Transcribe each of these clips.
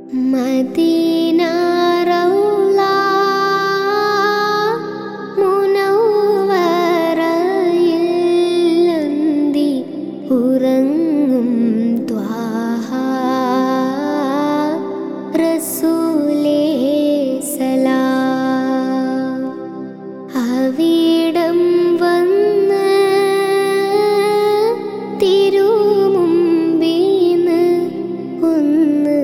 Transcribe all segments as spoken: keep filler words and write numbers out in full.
Medina റൗള മുനവ്വറയിൽ അന്തി ഉറങ്ങും ത്വാഹ റസൂലേ സലാം. അവിടം വന്ന് തിരുമുമ്പിന്ന് ഒന്ന്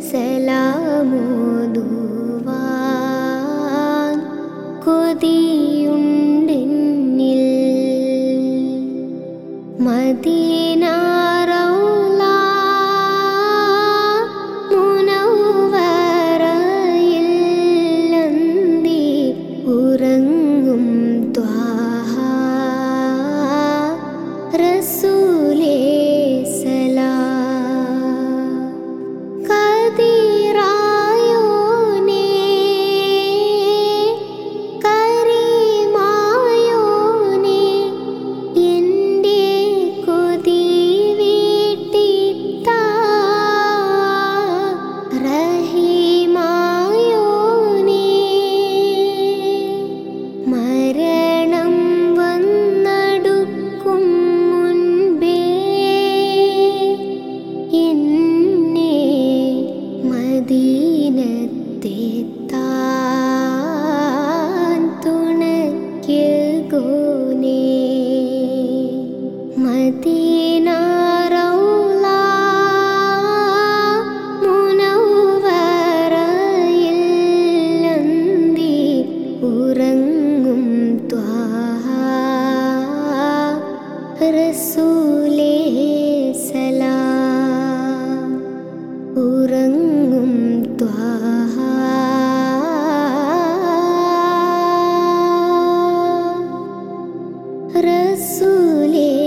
സലാമോതുവാൻ കൊതിയുണ്ടെന്നിൽ. മദീന റൗള മുനവ്വറയിൽ അന്തി ഉറങ്ങും ത്വാഹ റസൂലേ സലാം. കദിറായോനേ കരീമായോനേ എൻ്റെ കൊതി വീട്ടിത്താ. റഹീമായോനേ മരണം വന്നടുക്കും മുൻപേ എന്നെ മദീനത്തെത്താൻ തുണയ്ക്കോനേ. മദീന റൗള മുനവ്വറയിൽ അന്തി ഉറങ്ങും ത്വാഹ റസൂലേ സലാം. ഉറങ്ങും ത്വാഹ റസൂലേ